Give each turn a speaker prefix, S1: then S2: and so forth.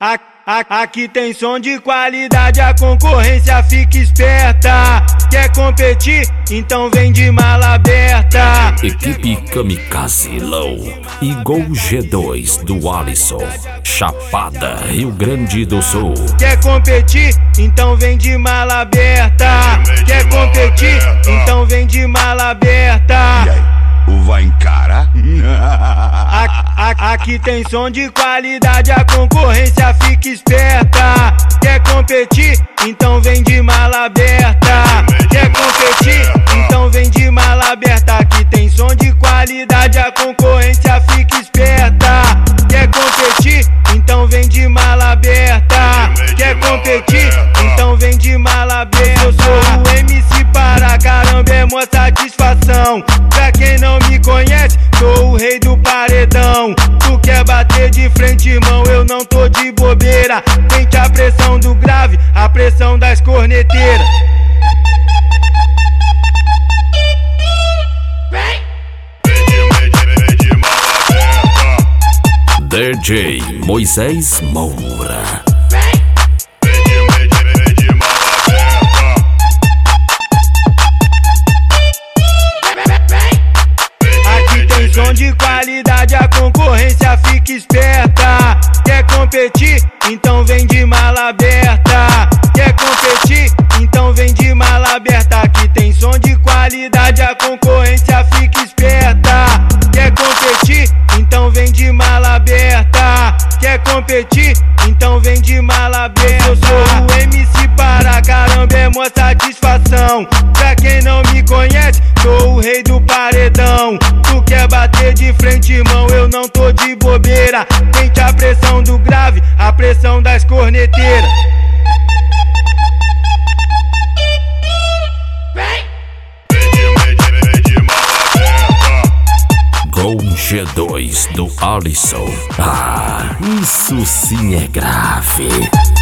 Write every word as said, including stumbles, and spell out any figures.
S1: A, a, aqui tem som de qualidade, a concorrência fica esperta. Quer competir? Então vem de mala aberta.
S2: Equipe Kamikaze Low e Gol G dois do Alisson, Chapada, Rio Grande do Sul.
S1: Quer competir? Então vem de mala aberta. Quer competir? Então vem de mala aberta.
S3: E aí, o vai encarar?
S1: A, a, aqui tem som de qualidade, a concorrência fica esperta. Quer competir? Então vem de mala aberta. Quer competir? Então vem de mala aberta. Aqui tem som de qualidade, a concorrência fica esperta. Quer competir? Então vem de mala aberta. Quer competir? Então vem de mala aberta. Eu sou o M C para caramba, é mó satisfação. Pra quem não me conhece, sou o rei do paredão. Tu quer bater de frente, irmão, eu não tô de bobeira. Sente a pressão do grave, a pressão das corneteiras.
S2: D J Moisés Moura.
S1: Aqui tem som de qualidade, a concorrência fica esperta. Quer competir? Então vem de mala aberta. Quer competir? Então vem de mala aberta. Aqui tem som de qualidade, a concorrência fica esperta. Quer competir? Então vem de mala aberta. Quer competir? Então vem de mala aberta. Eu sou o M C para caramba, é mó satisfação. Pra quem não me conhece, sou o rei do paredão. Tu quer bater de frente, irmão, eu não tô de bobeira. Sente a pressão do grave, a pressão das corneteiras.
S2: Gol G dois do Alisson. Ah, isso sim é grave.